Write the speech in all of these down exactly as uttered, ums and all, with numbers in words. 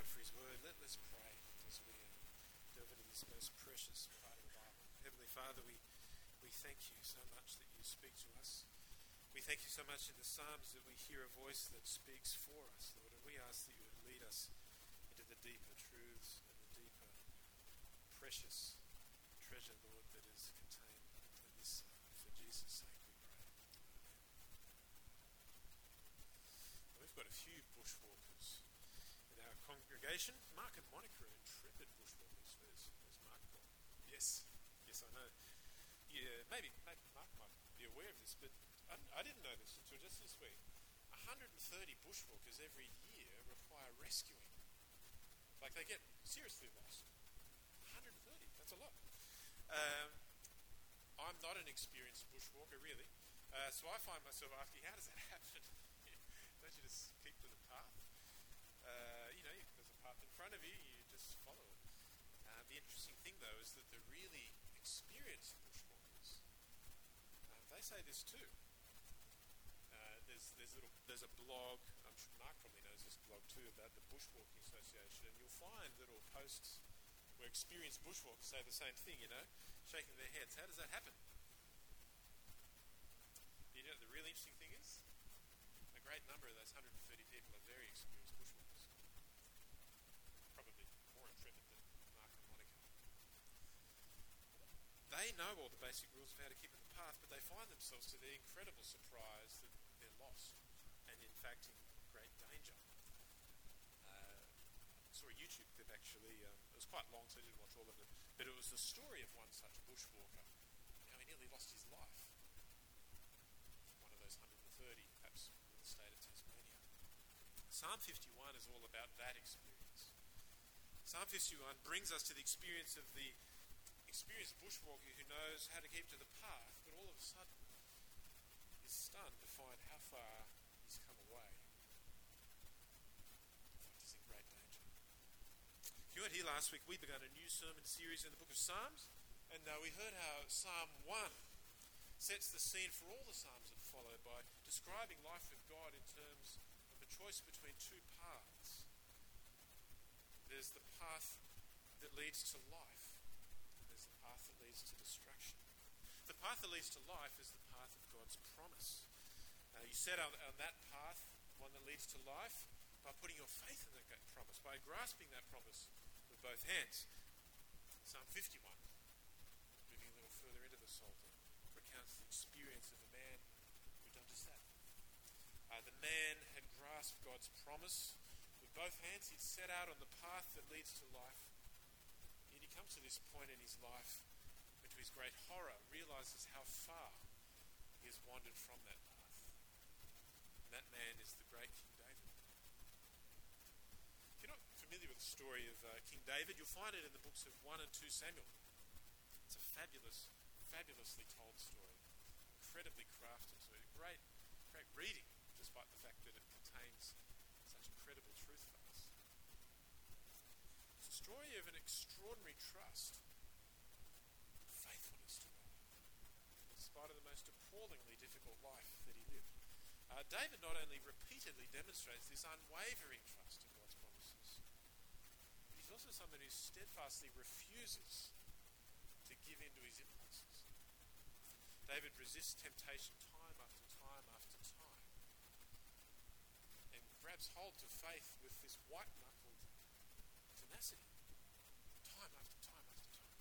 God for his word. Let, let's pray as we uh, delve into this most precious part of the Bible. Heavenly Father, we, we thank you so much that you speak to us. We thank you so much in the Psalms that we hear a voice that speaks for us, Lord, and we ask that you would lead us into the deeper truths and the deeper precious treasure, Lord, that is contained in this psalm. For Jesus' sake we pray. Amen. We've got a few bushwalkers in our congregation. Mark and Monica are intrepid bushwalkers. Where's, where's Mark gone? Yes, yes, I know. Yeah, maybe, maybe Mark might be aware of this, but I, I didn't know this until just this week. one hundred thirty bushwalkers every year require rescuing. Like, they get seriously lost. one hundred thirty, that's a lot. Um, I'm not an experienced bushwalker, really. Uh, so I find myself asking, how does that happen? Don't you just keep to the path? Uh, you know, there's a path in front of you, you just follow it. Uh, the interesting thing, though, is that the really experienced bushwalkers, uh, they say this too. Uh, there's there's a little there's a blog. I'm sure Mark probably knows this blog too about the Bushwalking Association, and you'll find little posts where experienced bushwalkers say the same thing. You know, shaking their heads. How does that happen? You know, the really interesting thing is, a great number of those one hundred thirty people are very experienced bushwalkers. Probably more intrepid than Mark and Monica. They know all the basic rules of how to keep in the path, but they find themselves, to their incredible surprise, that they're lost and, in fact, in great danger. Uh, I saw a YouTube clip, actually. Um, it was quite long, so I didn't watch all of it. But it was the story of one such bushwalker, how he nearly lost his life. One of those one hundred thirty, perhaps in the state of Tasmania. Psalm fifty-one is all about that experience. Psalm fifty-one brings us to the experience of the experienced bushwalker who knows how to keep to the path, but all of a sudden is stunned to find how far he's come away. In fact, he's in great danger. If you weren't here last week, we began a new sermon series in the book of Psalms, and uh, we heard how Psalm one sets the scene for all the Psalms that follow by describing life with God in terms of a choice between two paths. There's the path that leads to life. There's the path that leads to destruction. The path that leads to life is the path of God's promise. Uh, you set on, on that path, one that leads to life, by putting your faith in that promise, by grasping that promise with both hands. Psalm fifty-one, moving a little further into the Psalter, recounts the experience of a man who done just that. Uh, the man had grasped God's promise with both hands. He'd set out on the path that leads to life. And he comes to this point in his life when, to his great horror, realizes how far he has wandered from that path. And that man is the great King David. If you're not familiar with the story of uh, King David, you'll find it in the books of First and Second Samuel. It's a fabulous, fabulously told story. Incredibly crafted story. Great, great reading, despite the fact that it contains such incredible truth for us. It's a story of an extraordinary trust, faithfulness to God, in spite of the most appallingly difficult life that he lived. Uh, David not only repeatedly demonstrates this unwavering trust in God's promises, but he's also someone who steadfastly refuses to give in to his impulses. David resists temptation time after time after time and grabs hold to faith with this white-knuckled tenacity, time after time after time,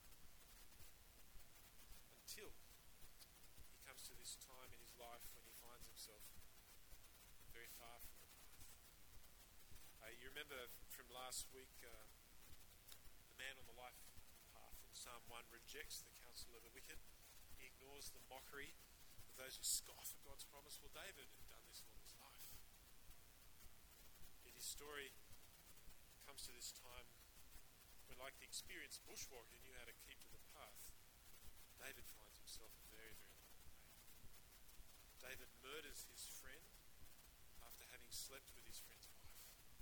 until he comes to this time in his life when he finds himself very far from the path. Uh, you remember from last week, uh, the man on the life path in Psalm one rejects the counsel of the wicked. He ignores the mockery of those who scoff at God's promise. Well, David had done this all his life. Yet his story comes to this time when, like the experienced bushwalker who knew how to keep to the path, David finds himself a very, very long way. David murders his friend after having slept with his friend's wife.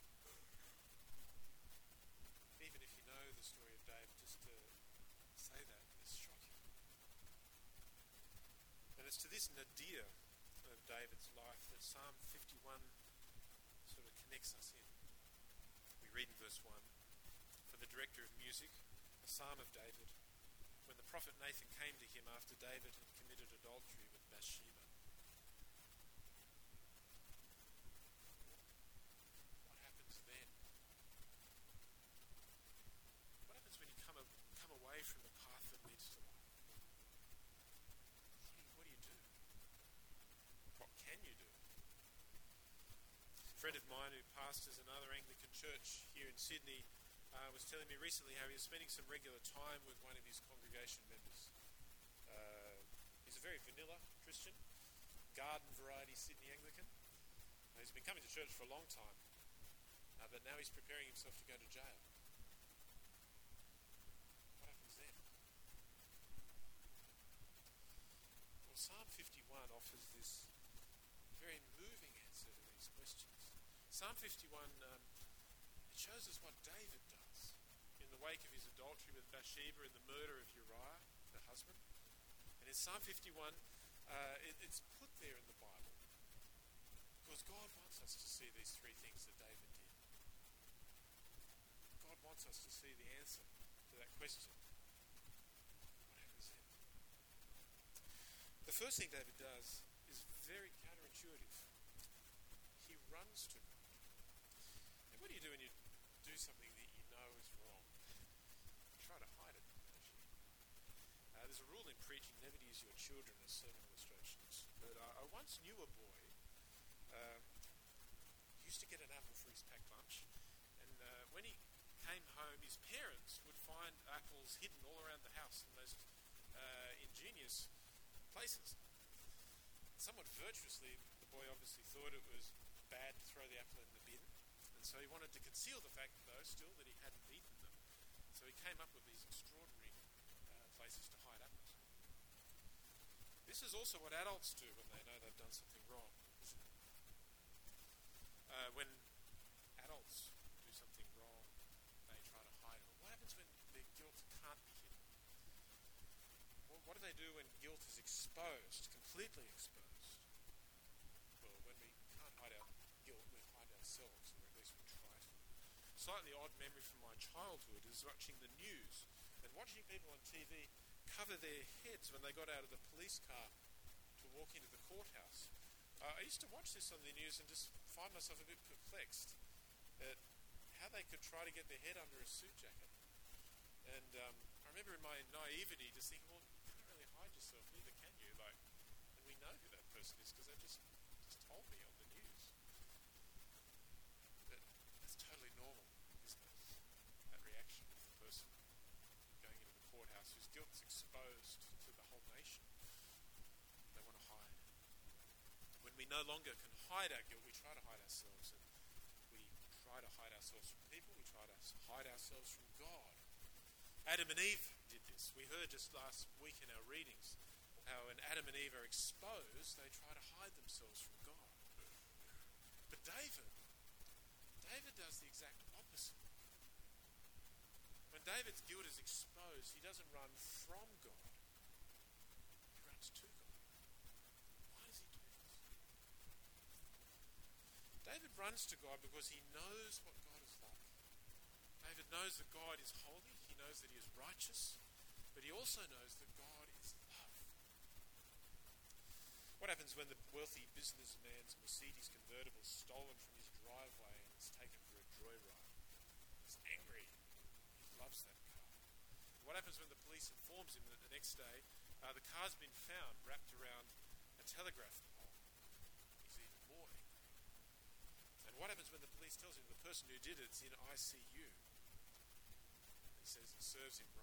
Even if you know the story of David, just to say that is shocking. And it's to this nadir of David's life that Psalm fifty-one sort of connects us in. We read in director of music, a psalm of David, when the prophet Nathan came to him after David had committed adultery with Bathsheba. What happens then? What happens when you come, a, come away from the path that leads to life? What do, you, what do you do? What can you do? A friend of mine who pastors another Anglican church here in Sydney uh, was telling me recently how he was spending some regular time with one of his congregation members. Uh, he's a very vanilla Christian, garden variety Sydney Anglican. Uh, he's been coming to church for a long time, uh, but now he's preparing himself to go to jail. What happens then? Well, Psalm fifty-one offers this very moving answer to these questions. Psalm fifty-one, um, it shows us what David does in the wake of his adultery with Bathsheba and the murder of Uriah, her husband. And in Psalm fifty-one, uh, it, it's put there in the Bible because God wants us to see these three things that David did. God wants us to see the answer to that question. What happens then? The first thing David does is very counterintuitive. He runs to God. And what do you do when you do something that you know is wrong? You try to hide it, don't you? Uh, there's a rule in preaching, never to use your children as sermon illustrations. But uh, I once knew a boy uh, who used to get an apple for his packed lunch. And uh, when he came home, his parents would find apples hidden all around the house in those uh, ingenious places. Somewhat virtuously, the boy obviously thought it was bad to throw the apple in the bin, and so he wanted to conceal the fact, though, still, that he hadn't eaten them. So he came up with these extraordinary uh, places to hide apples. This is also what adults do when they know they've done something wrong, isn't it? Uh, when adults do something wrong, they try to hide it. What happens when their guilt can't be hidden? Well, what do they do when guilt is exposed, completely exposed? Well, when we can't hide our guilt, we hide ourselves, or at least we try to. Slightly odd memory from my childhood is watching the news and watching people on T V cover their heads when they got out of the police car to walk into the courthouse. Uh, I used to watch this on the news and just find myself a bit perplexed at how they could try to get their head under a suit jacket. And um, I remember in my naivety just thinking, well, you can't really hide yourself, neither can you. Like, and we know who that person is because they've just, just told me on the news. That, that's totally normal, isn't it? That reaction of the person going into the courthouse whose guilt is exposed to the whole nation. They want to hide. When we no longer can hide our guilt, we try to hide ourselves. And we try to hide ourselves from people. We try to hide ourselves from God. Adam and Eve did this. We heard just last week in our readings how when Adam and Eve are exposed, they try to hide themselves from God. But David, David does the exact opposite. When David's guilt is exposed, he doesn't run from God. He runs to God. Why does he do this? David runs to God because he knows what God is like. David knows that God is holy. He knows that he is righteous. But he also knows that God is love. What happens when the wealthy businessman's Mercedes convertible is stolen from his driveway and is taken for a joyride? He's angry. He loves that car. What happens when the police informs him that the next day uh, the car's been found wrapped around a telegraph pole? He's even more angry. And what happens when the police tells him the person who did it's in I C U? He says it serves him right.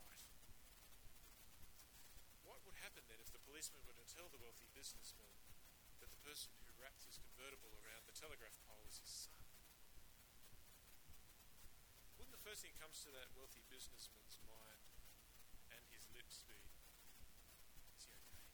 What would happen then if the policeman were to tell the wealthy businessman that the person who wrapped his convertible around the telegraph pole is his son? Wouldn't the first thing that comes to that wealthy businessman's mind and his lips be, is he okay?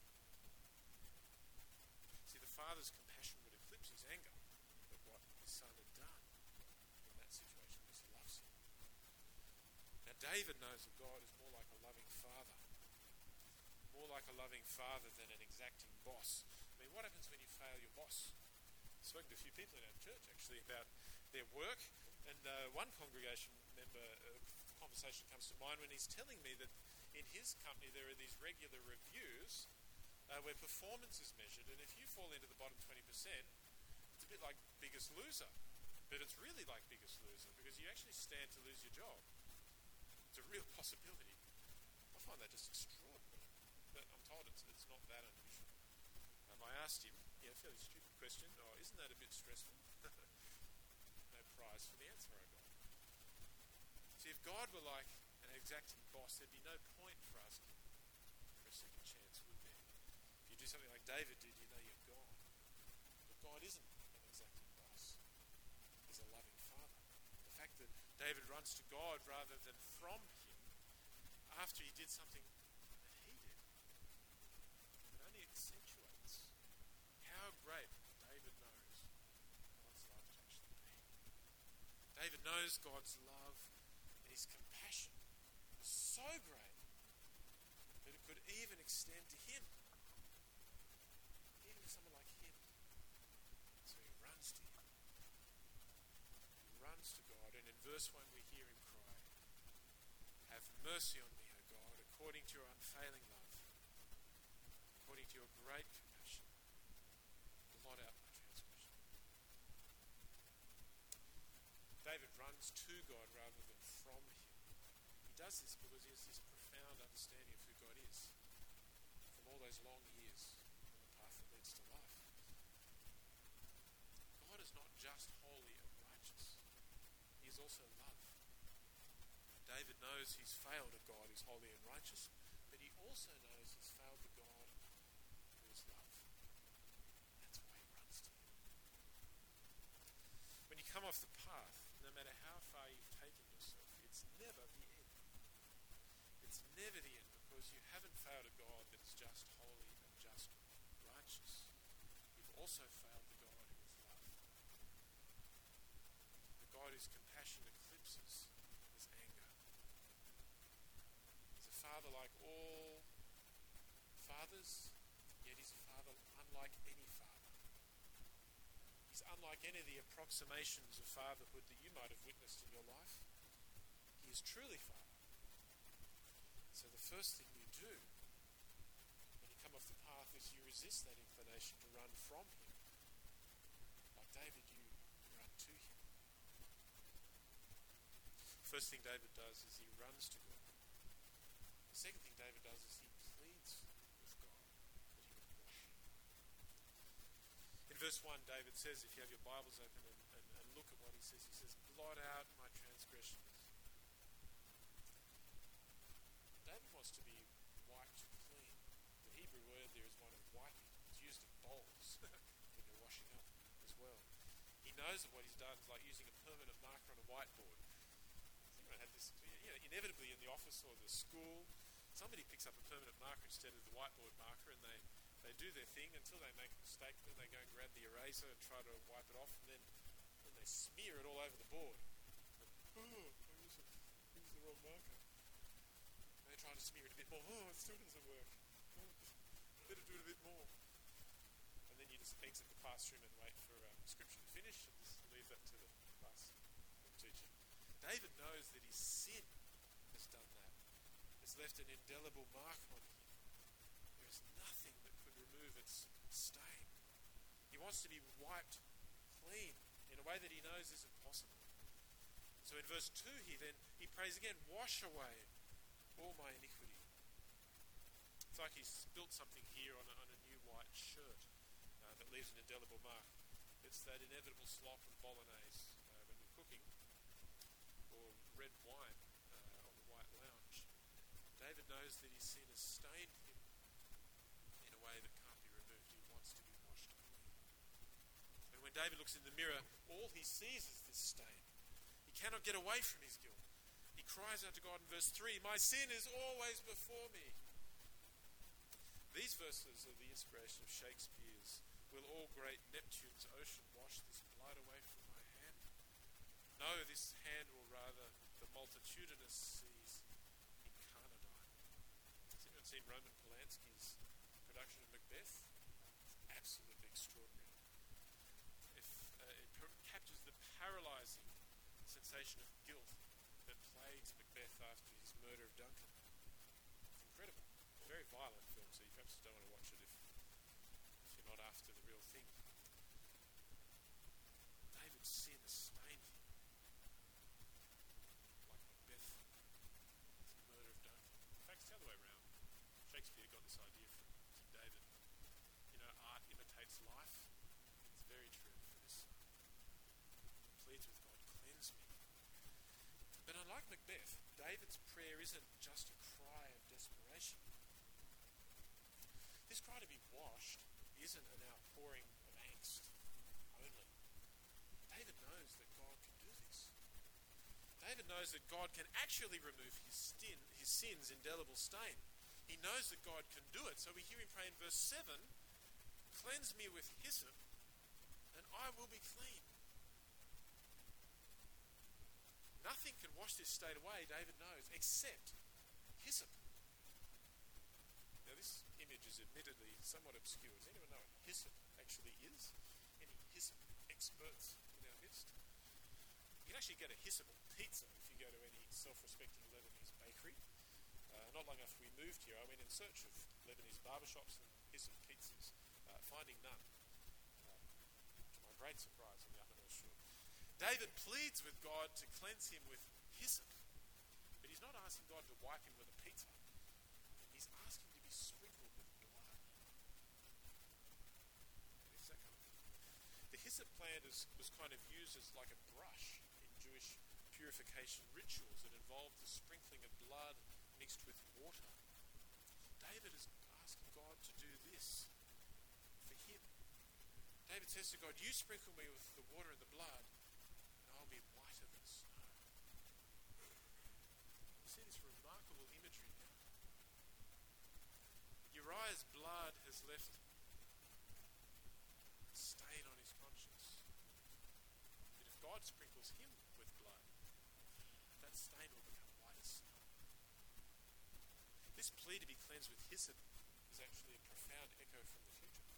See, the father's compassion would eclipse his anger at what his son had done in that situation because he loves him. Now David knows that God is more like a loving father. More like a loving father than an exacting boss. I mean, what happens when you fail your boss? I've spoken to a few people in our church, actually, about their work. And uh, one congregation member uh, conversation comes to mind when he's telling me that in his company there are these regular reviews uh, where performance is measured, and if you fall into the bottom twenty percent, it's a bit like Biggest Loser. But it's really like Biggest Loser because you actually stand to lose your job. It's a real possibility. I find that just extraordinary. But I'm told it's, it's not that unusual. Um, I asked him, yeah, a fairly stupid question, oh, isn't that a bit stressful? No prize for the answer I got. See, if God were like an exacting boss, there'd be no point for asking for a second chance, would there? If you do something like David did, you know you're gone. But God isn't an exacting boss. He's a loving Father. The fact that David runs to God rather than from him after he did something that he did, it only accentuates how great David knows God's love to actually be. David knows God's love and his compassion was so great that it could even extend to him, even to someone like him. So he runs to him. He runs to God, and in verse one we hear him cry, "Have mercy on me, O God, according to your unfailing love, according to your great compassion. Blot out my transgression." David runs to God rather than from him. He does this because he has this profound understanding of who God is from all those long years on the path that leads to life. God is not just holy and righteous. He is also love. David knows he's failed a God who's holy and righteous, but he also knows he's failed the God who is love. That's why he runs to him. When you come off the path, no matter how far you've taken yourself, it's never the end. It's never the end because you haven't failed a God that is just holy and just righteous. You've also failed the God who is love. The God whose compassion eclipses his anger. He's a father like all fathers, yet he's a father unlike any father. He's unlike any of the approximations of fatherhood that you might have witnessed in your life. He is truly Father. So the first thing you do when you come off the path is you resist that inclination to run from him. Like David, you run to him. First thing David does is he runs to God. The second thing David does is he pleads with God that he would wash him. In verse one, David says, if you have your Bibles open and, and, and look at what he says, he says, blot out my transgressions. David wants to be wiped clean. The Hebrew word there is one of wiping. It's used of bowls when you're washing up as well. He knows that what he's done is like using a permanent marker on a whiteboard. Anyone had this, you know, inevitably in the office or the school, somebody picks up a permanent marker instead of the whiteboard marker, and they, they do their thing until they make a mistake, then they go and grab the eraser and try to wipe it off, and then, then they smear it all over the board. And, oh, I used the wrong marker. They try to smear it a bit more. Oh, it still doesn't work. Oh, better do it a bit more. And then you just exit the classroom and wait for um, scripture to finish and just leave that to the class teacher. David knows that his sin has done that. It's left an indelible mark on him. There is nothing that could remove its stain. He wants to be wiped clean in a way that he knows isn't possible. So in verse two, he then he prays again, wash away all my iniquity. It's like he's spilt something here on a, on a new white shirt uh, that leaves an indelible mark. It's that inevitable slop of bolognese uh, when you're cooking, or red wine uh, on the white lounge. David knows that his sin has stained him in a way that can't be removed. He wants to be washed clean. And when David looks in the mirror, all he sees is this stain. He cannot get away from his guilt. He cries out to God in verse three, my sin is always before me. These verses are the inspiration of Shakespeare's will all great Neptune's ocean wash this blood away from my hand? No, this hand will rather the multitudinous seas incarnadine. Has anyone seen Roman Polanski's production of Macbeth? It's absolutely extraordinary. If, uh, it per- captures the paralyzing sensation of guilt that plagues plagues Macbeth after his murder of Duncan. It's incredible. Very violent film, so you perhaps don't want to watch it if, if you're not after the real thing. David's sin has stained him, like Macbeth, his murder of Duncan. In fact, it's the other way around. Shakespeare got this idea from King David. You know, art imitates life. It's very true for this son. He pleads with God, cleanse me. But unlike Macbeth, David's prayer isn't just a cry of desperation. This cry to be washed isn't an outpouring of angst only. David knows that God can do this. David knows that God can actually remove his, sin, his sin's indelible stain. He knows that God can do it. So we hear him pray in verse seven, cleanse me with hyssop, and I will be clean. Nothing can wash this stain away, David knows, except hyssop. Now this image is admittedly somewhat obscure. Does anyone know what hyssop actually is? Any hyssop experts in our midst? You can actually get a hyssop pizza if you go to any self-respecting Lebanese bakery. Uh, not long after we moved here, I went in search of Lebanese barbershops and hyssop pizzas, uh, finding none. Uh, to my great surprise on the Upper North Shore. David pleads with God to cleanse him with hyssop, but he's not asking God to wipe him with a pizza. He's asking to be sprinkled with blood. It's that kind of thing. The hyssop plant is, was kind of used as like a brush in Jewish purification rituals. It involved the sprinkling of blood mixed with water. David is asking God to do this for him. David says to God, you sprinkle me with the water and the blood, and I'll be whiter than snow. You see this remarkable imagery now. Uriah's blood has left a stain on his conscience. But if God sprinkles him with blood, that stain will become white as snow. This plea to be cleansed with hyssop is actually a profound echo from the future.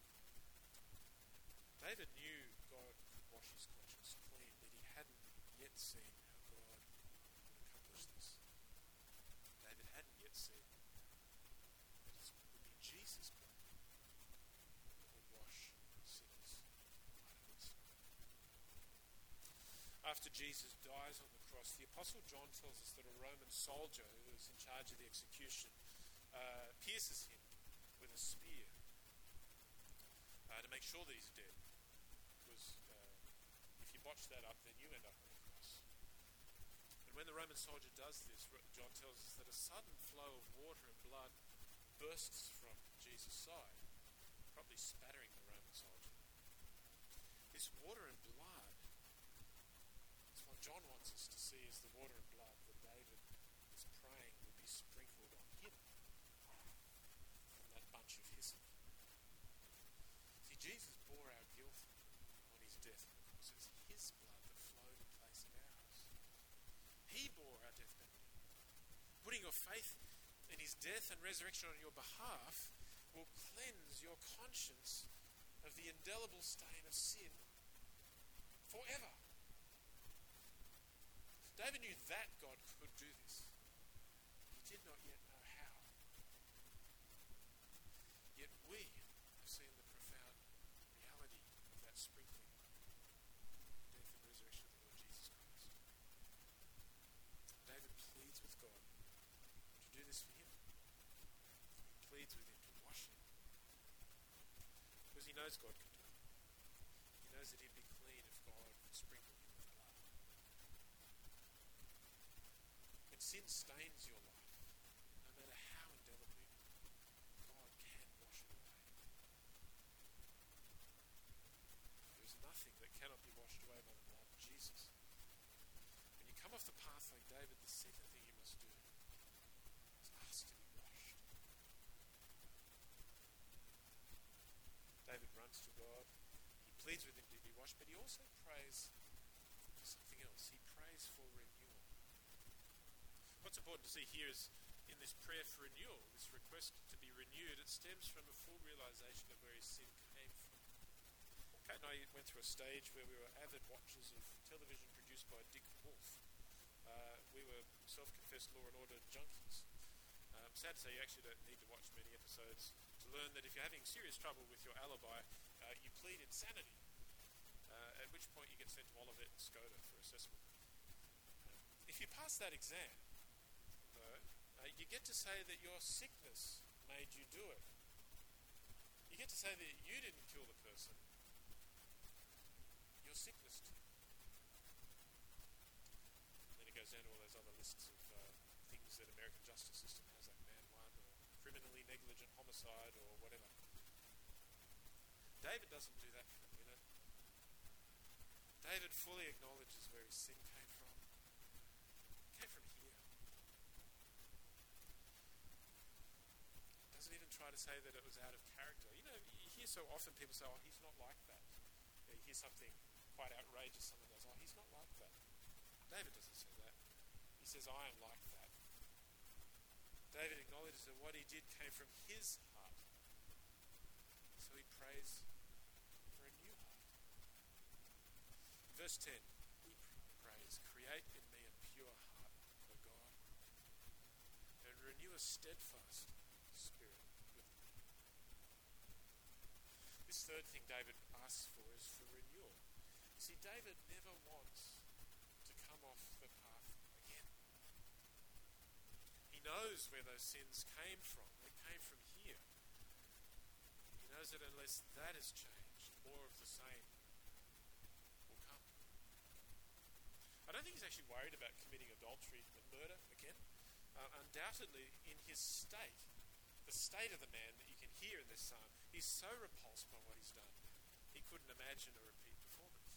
David knew God could wash his conscience clean, but he hadn't yet seen how God would accomplish this. David hadn't yet seen that it would be Jesus' blood that would wash sinners whiter than snow. After Jesus dies on the cross, the Apostle John tells us that a Roman soldier who was in charge of the execution uh, pierces him with a spear uh, to make sure that he's dead. Because uh, if you botch that up, then you end up on the cross. And when the Roman soldier does this, John tells us that a sudden flow of water and blood bursts from Jesus' side, probably spattering the Roman soldier. This water and blood is what John wants us to see as the water and blood that David is praying will be sprinkled on him from that bunch of hyssop. See, Jesus bore our guilt on his death on the cross. It's his blood that flowed in place of ours. He bore our death penalty. Putting your faith in his death and resurrection on your behalf will cleanse your conscience of the indelible stain of sin forever. David knew that God could do this. He did not yet know how. Yet we have seen the profound reality of that sprinkling, death and resurrection of the Lord Jesus Christ. David pleads with God to do this for him. He pleads with him to wash him. Because he knows God can do it. He knows that he'd be clean if God sprinkled him with blood. When sin stains your life, no matter how indelibly, God can wash it away. There is nothing that cannot be washed away by the blood of Jesus. When you come off the path like David, the second thing you must do is ask to be washed. David runs to God. He pleads with him to be washed, but he also prays for something else. He prays for renewal. What's important to see here is in this prayer for renewal, this request to be renewed, it stems from a full realization of where his sin came from. Kate and I went through a stage where we were avid watchers of television produced by Dick Wolf. Uh, we were self-confessed Law and Order junkies. Um, sad to say, you actually don't need to watch many episodes to learn that if you're having serious trouble with your alibi, uh, you plead insanity, uh, at which point you get sent to Olivet and Skoda for assessment. Uh, if you pass that exam, though, uh, you get to say that your sickness made you do it. You get to say that you didn't kill the person, your sickness did. And then it goes down to all those other lists of uh, things that American justice system has, like man one, or criminally negligent homicide, or whatever. David doesn't do that for him, you know. David fully acknowledges where his sin came from. It came from here. Doesn't even try to say that it was out of character. You know, you hear so often people say, oh, he's not like that. You know, you hear something quite outrageous, someone goes, oh, he's not like that. David doesn't say that. He says, I am like that. David acknowledges that what he did came from his heart. So he prays for a new heart. Verse ten, he prays, create in me a pure heart, O God, and renew a steadfast spirit within me. This third thing David asks for is for renewal. You see, David never wants to come off the path again. He knows where those sins came from. They came from here. He knows that unless that is changed, more of the same will come. I don't think he's actually worried about committing adultery and murder again. Uh, undoubtedly, in his state, the state of the man that you can hear in this psalm, he's so repulsed by what he's done, he couldn't imagine a repeat performance.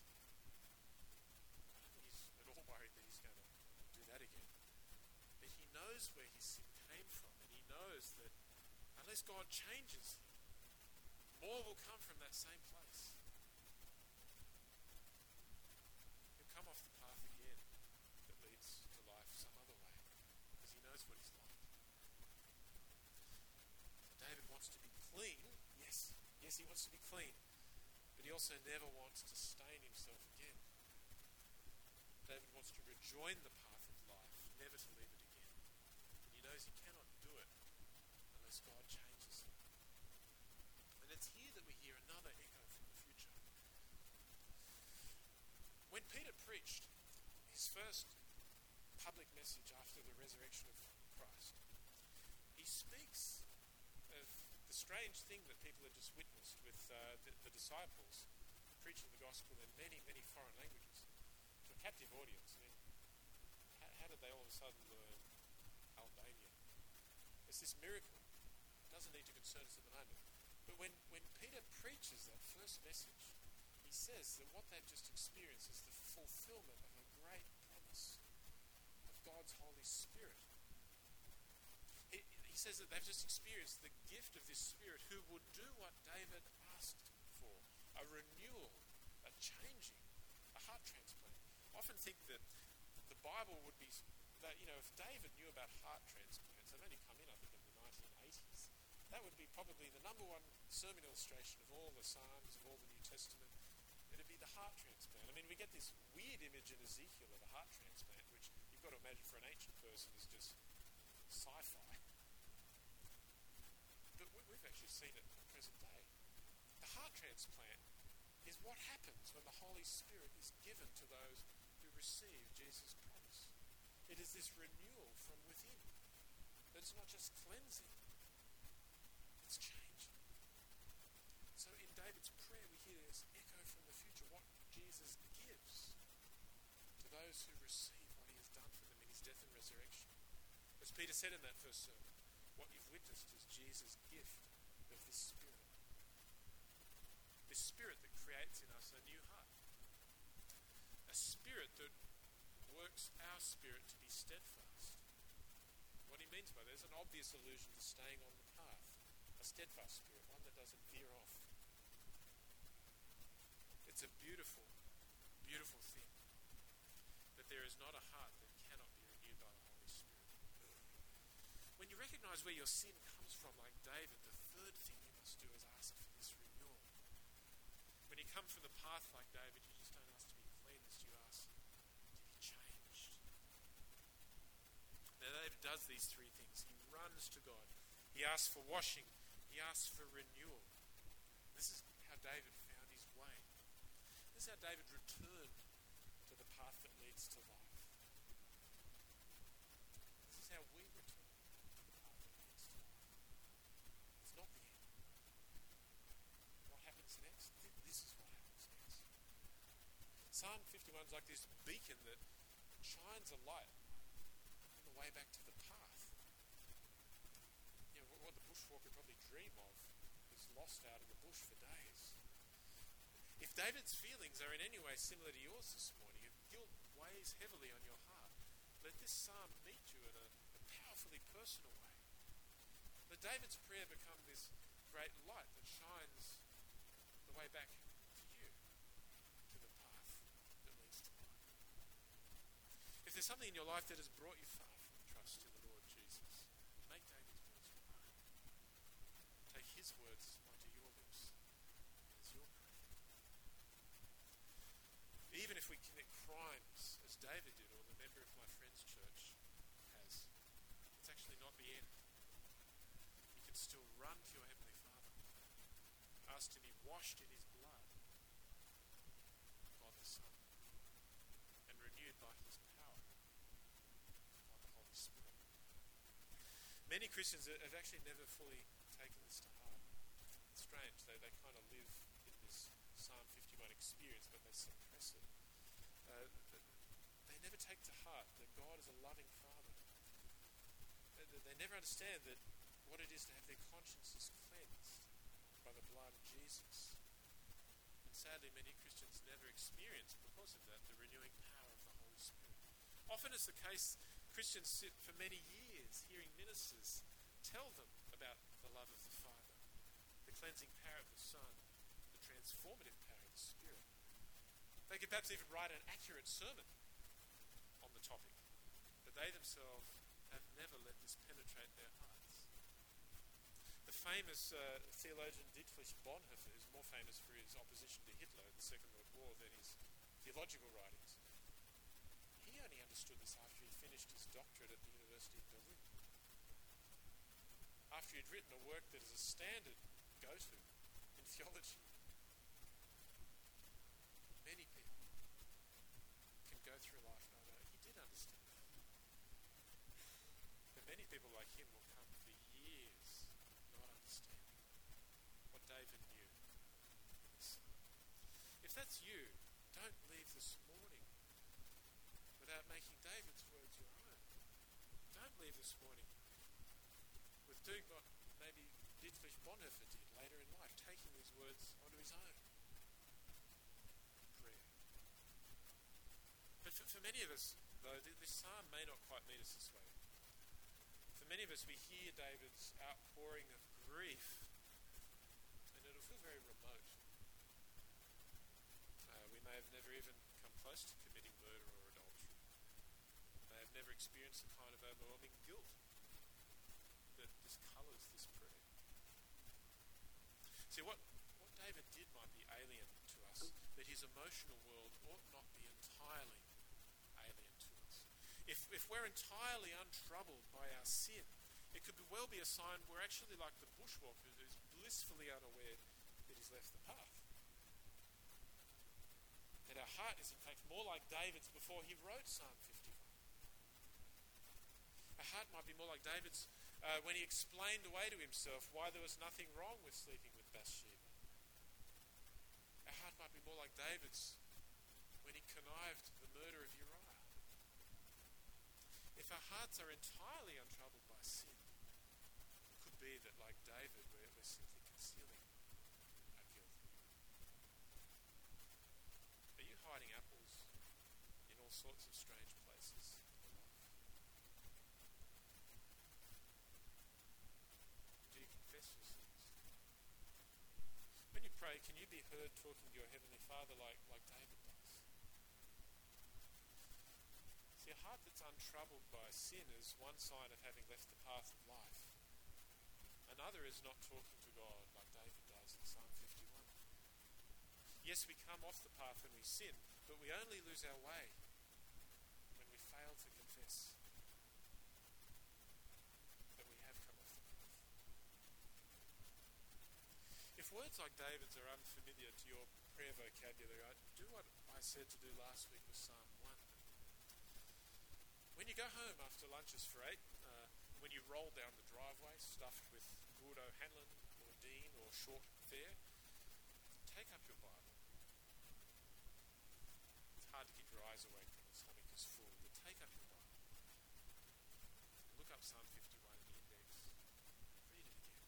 I don't think he's at all worried that he's going to do that again. But he knows where his sin came from, and he knows that unless God changes him, more will come from that same place. He'll come off the path again that leads to life some other way, because he knows what he's like. So David wants to be clean. Yes, yes, he wants to be clean. But he also never wants to stain himself again. David wants to rejoin the path of life, never to leave it again. And he knows he cannot do it unless God changes him. And it's here that we hear another echo from the future. When Peter preached his first public message after the resurrection of Christ, he speaks of the strange thing that people had just witnessed with uh, the, the disciples preaching the gospel in many, many foreign languages to a captive audience. I mean, how, how did they all of a sudden learn Albanian? It's this miracle. It doesn't need to concern us at the moment. But when, when Peter preaches that first message, he says that what they've just experienced is the fulfillment of a great promise of God's Holy Spirit. He, he says that they've just experienced the gift of this Spirit who would do what David asked for, a renewal, a changing, a heart transplant. I often think that the Bible would be, that you know, if David knew about heart transplants, they've only come in, I think, in the nineteen eighties, that would be probably the number one sermon illustration of all the Psalms, of all the New Testament. It'd be the heart transplant. I mean, we get this weird image in Ezekiel of a heart transplant, which you've got to imagine for an ancient person is just sci-fi. But we've actually seen it in the present day. The heart transplant is what happens when the Holy Spirit is given to those who receive Jesus' promise. It is this renewal from within. It's not just cleansing, it's changing. So in David's prayer we hear this echo from the future, what Jesus gives to those who receive what he has done for them in his death and resurrection. As Peter said in that first sermon, what you've witnessed is Jesus' gift of this Spirit. This Spirit that creates in us a new heart. A Spirit that works our spirit to be steadfast. What he means by that is an obvious allusion to staying on the path. A steadfast spirit, one that doesn't veer off. It's a beautiful, beautiful thing that there is not a heart that cannot be renewed by the Holy Spirit. When you recognize where your sin comes from, like David, the third thing you must do is ask for this renewal. When you come from the path like David, you just don't ask to be cleansed, you ask to be changed. does these three things. He runs to God. He asks for washing. He asks for renewal. This is how David found his way. This is how David returned to the path that leads to life. This is how we return to the path that leads to life. It's not the end. What happens next? This is what happens next. Psalm fifty-one is like this beacon that shines a light on the way back to the path. You know, what the bushwalker probably dream of is lost out in the bush for days. If David's feelings are in any way similar to yours this morning, if guilt weighs heavily on your heart, let this psalm meet you in a, a powerfully personal way. Let David's prayer become this great light that shines the way back to you, to the path that leads to life. If there's something in your life that has brought you far from the trust in the Lord Jesus, make David's words your own. Take his words onto your lips as your prayer. Even if we commit crimes, as David did, or the member of my friend's church has, it's actually not the end. You can still run to your Heavenly Father, ask to be washed in his blood, God the Son, and renewed by his power, by the Holy Spirit. Many Christians have actually never fully taken this to heart. It's strange, they, they kind of live in this Psalm fifty-one experience, but they suppress it. Uh, they never take to heart that God is a loving Father. They, they never understand that what it is to have their consciences cleansed by the blood of Jesus. And sadly, many Christians never experience, because of that, the renewing power of the Holy Spirit. Often it's the case, Christians sit for many years hearing ministers tell them about the love of the Father, the cleansing power of the Son, the transformative power of the Spirit. They could perhaps even write an accurate sermon on the topic, but they themselves have never let this penetrate their hearts. The famous uh, theologian Dietrich Bonhoeffer is more famous for his opposition to Hitler in the Second World War than his theological writings. He only understood this after he finished his doctorate at the University of Berlin. After he'd written a work that is a standard go-to in theology. Many people can go through life not knowing he did understand that. But many people like him will come for years not understanding what David knew. If that's you, don't leave this morning without making David's words your own. Don't leave this morning with doing what maybe Dietrich Bonhoeffer did later in life, taking these words onto his own. Prayer. But for, for many of us, though, this psalm may not quite meet us this way. For many of us, we hear David's outpouring of grief, and it'll feel very remote. Uh, we may have never even come close to committing murder or adultery. We may have never experienced the kind of overwhelming guilt that discolours this prayer. See, what, what David did might be alien to us, but his emotional world ought not be entirely alien to us. If, if we're entirely untroubled by our sin, it could well be a sign we're actually like the bushwalker who's blissfully unaware that he's left the path. That our heart is in fact more like David's before he wrote Psalm fifty-one. Our heart might be more like David's Uh, when he explained away to himself why there was nothing wrong with sleeping with Bathsheba. Our heart might be more like David's when he connived the murder of Uriah. If our hearts are entirely untroubled by sin, it could be that, like David, we're, we're simply concealing our guilt. Are you hiding apples in all sorts of strange places? When you pray, can you be heard talking to your Heavenly Father like, like David does? See, a heart that's untroubled by sin is one sign of having left the path of life. Another is not talking to God like David does in Psalm fifty-one. Yes, we come off the path when we sin, but we only lose our way when we fail to confess. If words like David's are unfamiliar to your prayer vocabulary, I do what I said to do last week with Psalm one. When you go home after lunches for eight, uh, when you roll down the driveway stuffed with good O'Hanlon or Dean or short fare, take up your Bible. It's hard to keep your eyes awake when the stomach is full, but take up your Bible. Look up Psalm fifty-one in the index. Read it again.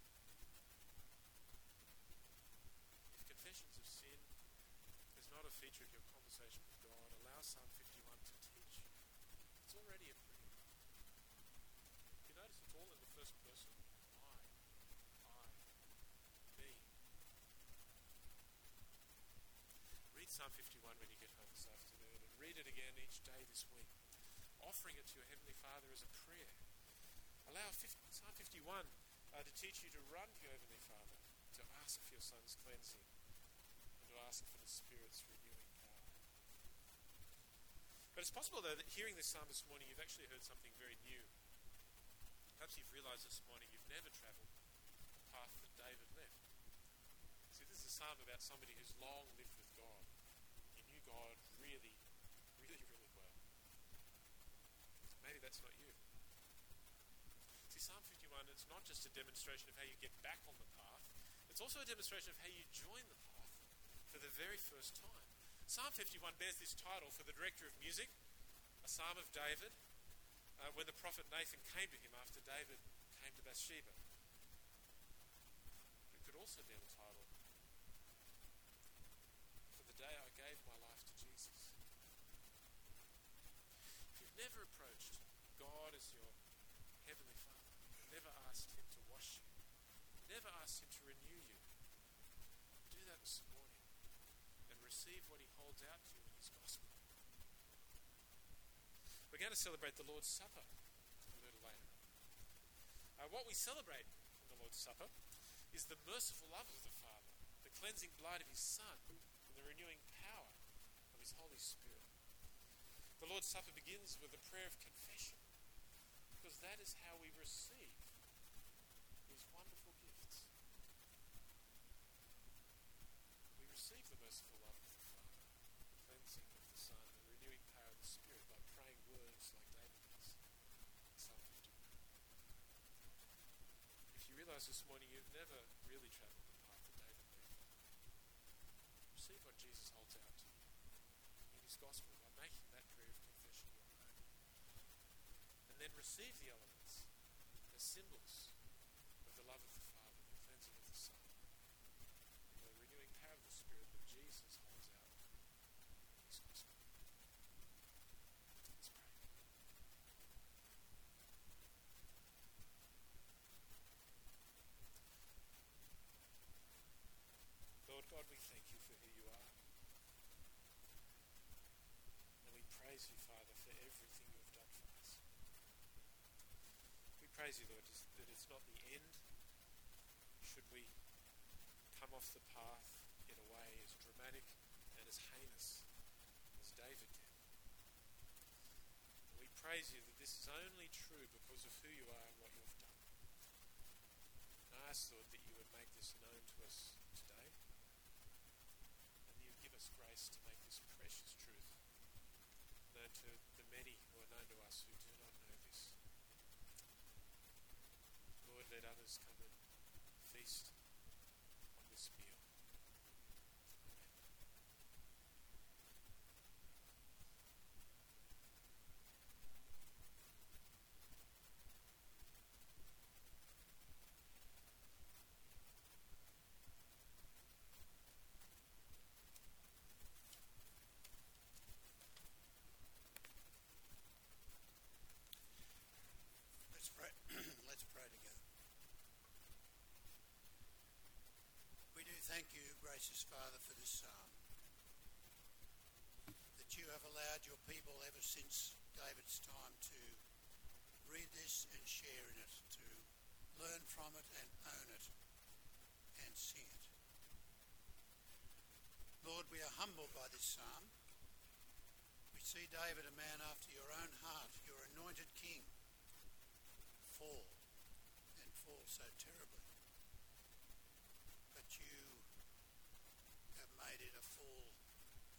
If confessions of sin is not a feature of your conversation with God, allow Psalm fifty-one to teach you. It's already a prayer. You notice it's all in the first person. I, I, me. Read Psalm fifty-one when you get home this afternoon, and read it again each day this week, offering it to your Heavenly Father as a prayer. Allow Psalm fifty-one uh, to teach you to run to your Heavenly Father, to ask for your Son's cleansing, and to ask for the Spirit's renewing power. But it's possible, though, that hearing this psalm this morning, you've actually heard something very new. Perhaps you've realised this morning you've never travelled the path that David left. See, this is a psalm about somebody who's long lived with God. He knew God really, really, really well. Maybe that's not you. See, Psalm fifty-one, it's not just a demonstration of how you get back on the path. It's also a demonstration of how you join the path for the very first time. Psalm fifty-one bears this title for the director of music, a psalm of David, uh, when the prophet Nathan came to him after David came to Bathsheba. It could also bear the title, for the day I gave my life to Jesus. If you've never approached God as your Heavenly Father, never asked Him to wash you, never asked Him to renew you, do that this morning and receive what He holds out to you in His gospel. We're going to celebrate the Lord's Supper a little later. Uh, what we celebrate in the Lord's Supper is the merciful love of the Father, the cleansing blood of His Son, and the renewing power of His Holy Spirit. The Lord's Supper begins with a prayer of confession, because that is how we receive these wonderful gifts. We receive the merciful love of the Father, the cleansing of the Son, the renewing power of the Spirit by praying words like David does in Psalm fifty-one. If you realise this morning you've never really travelled the path that David left, receive what Jesus holds out to you in His gospel by making that prayer of confession your own. And then receive the elements as symbols of the love of the Father, the cleansing of the Son, and the renewing power of the Spirit that Jesus holds out in His gospel. Let's pray. Lord God, we thank You for who You are. And we praise You, Father, for everything You have done for us. We praise You, Lord, that it's not the end should we come off the path in a way as dramatic and as heinous as David did. We praise You that this is only true because of who You are and what You have done. And I ask, Lord, that You would make this known to us today, and You would give us grace to make this precious truth known to the many who are known to us who do not know this. Lord, let others come and feast on this meal. Amen. Let's pray. Let's pray together. We do thank You, gracious Father, for this psalm, that You have allowed Your people ever since David's time to read this and share in it, to learn from it and own it and sing it. Lord, we are humbled by this psalm. We see David, a man after Your own heart, Your anointed king, fall, and fall so terribly. But You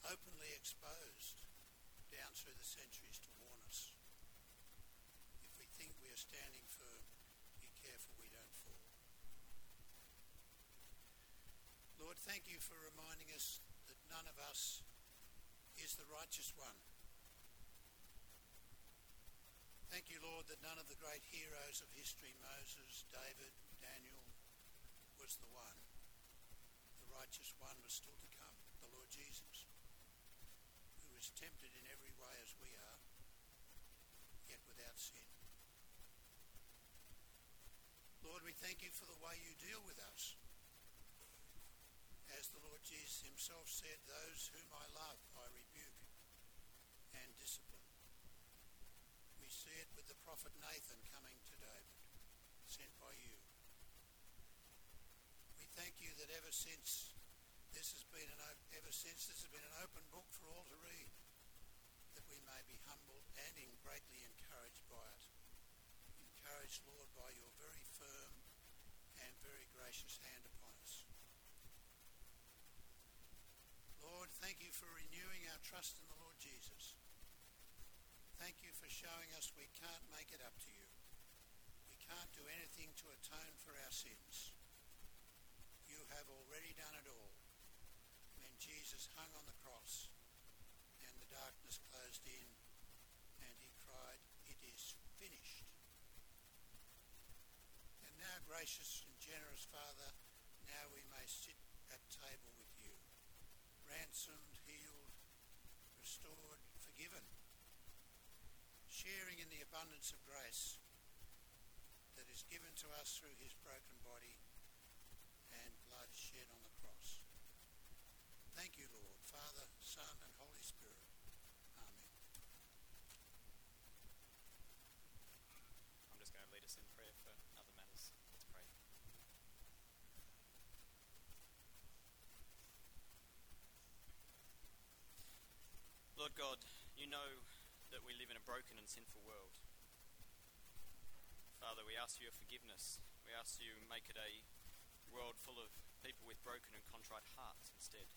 openly exposed down through the centuries to warn us. If we think we are standing firm, be careful we don't fall. Lord, thank you for reminding us that none of us is the righteous one. Thank you, Lord, that none of the great heroes of history, Moses, David, Daniel, was the one. The righteous one was still to come, the Lord Jesus, who was tempted in every way as we are, yet without sin. Lord, we thank you for the way you deal with us. As the Lord Jesus himself said, those whom I love I rebuke and discipline. We see it with the prophet Nathan coming to David, sent by you. We thank you that ever since this has been an op- ever since this has been an open book for all to read, that we may be humbled and in greatly encouraged by it. Encouraged, Lord, by your very firm and very gracious hand upon us. Lord, thank you for renewing our trust in the Lord Jesus. Thank you for showing us we can't make it up to you. We can't do anything to atone for our sins. You have already done it all. When Jesus hung on the cross and the darkness closed in and he cried, "It is finished." And now, gracious and generous Father, now we may sit at table with you, ransomed, healed, restored, forgiven, sharing in the abundance of grace that is given to us through his broken body and blood shed on the cross. Thank you, Lord, Father, Son, and Holy Spirit. Amen. I'm just going to lead us in prayer for other matters. Let's pray. Lord God, you know that we live in a broken and sinful world. Father, we ask you your forgiveness. We ask you make it a world full of people with broken and contrite hearts instead.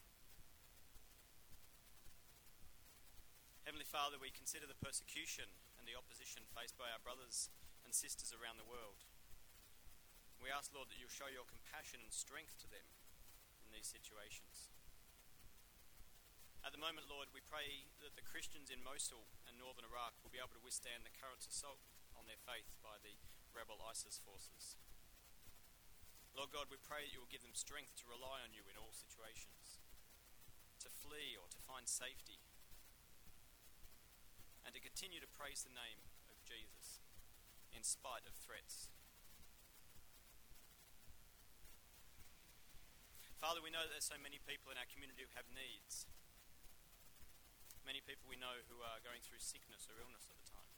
Heavenly Father, we consider the persecution and the opposition faced by our brothers and sisters around the world. We ask, Lord, that you'll show your compassion and strength to them in these situations. At the moment, Lord, we pray that the Christians in Mosul and northern Iraq will be able to withstand the current assault on their faith by the rebel ISIS forces. Lord God, we pray that you will give them strength to rely on you in all situations, to flee or to find safety, and to continue to praise the name of Jesus in spite of threats. Father, we know that there's so many people in our community who have needs. Many people we know who are going through sickness or illness at the time.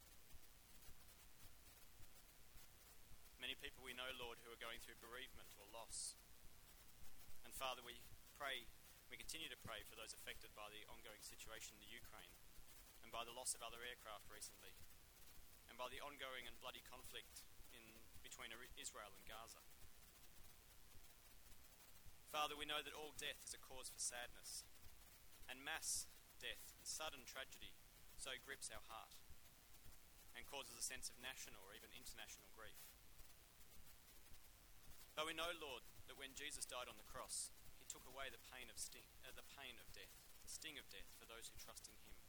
Many people we know, Lord, who are going through bereavement or loss. And Father, we pray, we continue to pray for those affected by the ongoing situation in the Ukraine and by the loss of other aircraft recently and by the ongoing and bloody conflict in between Israel and Gaza. Father, we know that all death is a cause for sadness, and mass death and sudden tragedy so grips our heart and causes a sense of national or even international grief. But we know, Lord, that when Jesus died on the cross, he took away the pain of sting, uh, the pain of death, the sting of death for those who trust in him.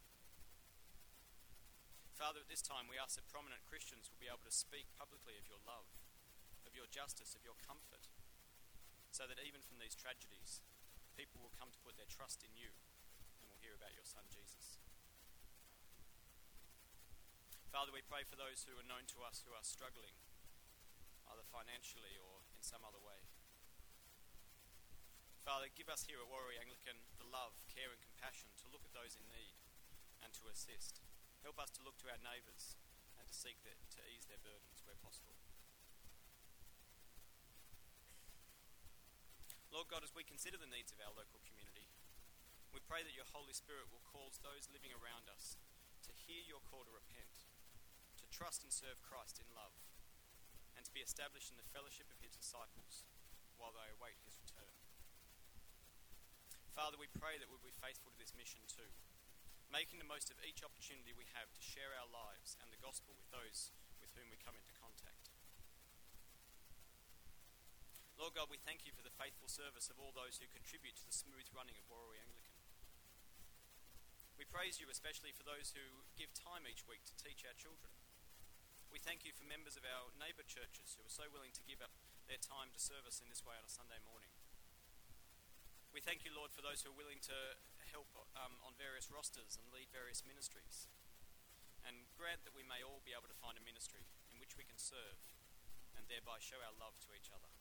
Father, at this time we ask that prominent Christians will be able to speak publicly of your love, of your justice, of your comfort, so that even from these tragedies, people will come to put their trust in you and will hear about your Son, Jesus. Father, we pray for those who are known to us who are struggling, either financially or in some other way. Father, give us here at Warrawee Anglican the love, care and compassion to look at those in need and to assist. Help us to look to our neighbours and to seek their, to ease their burdens where possible. Lord God, as we consider the needs of our local community, we pray that your Holy Spirit will cause those living around us to hear your call to repent, to trust and serve Christ in love, and to be established in the fellowship of his disciples while they await his return. Father, we pray that we'll be faithful to this mission too, making the most of each opportunity we have to share our lives and the gospel with those with whom we come into contact. Lord God, we thank you for the faithful service of all those who contribute to the smooth running of Warrawee Anglican. We praise you especially for those who give time each week to teach our children. We thank you for members of our neighbour churches who are so willing to give up their time to serve us in this way on a Sunday morning. We thank you, Lord, for those who are willing to help um, on various rosters and lead various ministries. And grant that we may all be able to find a ministry in which we can serve and thereby show our love to each other.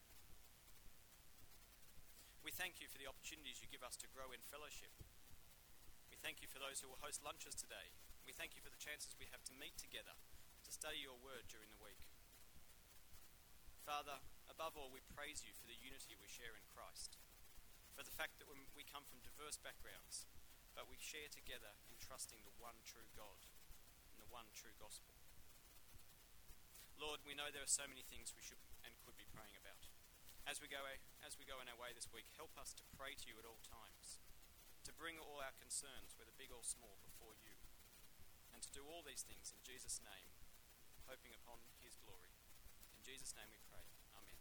We thank you for the opportunities you give us to grow in fellowship. We thank you for those who will host lunches today. We thank you for the chances we have to meet together to study your word during the week. Father, above all, we praise you for the unity we share in Christ, for the fact that we come from diverse backgrounds, but we share together in trusting the one true God and the one true gospel. Lord, we know there are so many things we should and could be praying about. As we go as we go on our way this week, help us to pray to you at all times, to bring all our concerns, whether big or small, before you, and to do all these things in Jesus' name, hoping upon his glory. In Jesus' name we pray. Amen.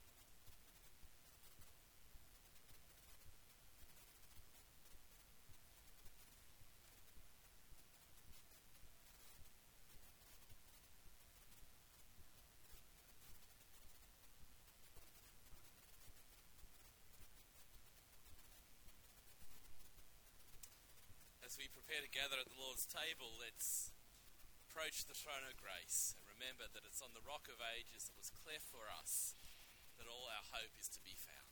As we prepare to gather at the Lord's table, let's approach the throne of grace and remember that it's on the rock of ages that was cleft for us that all our hope is to be found.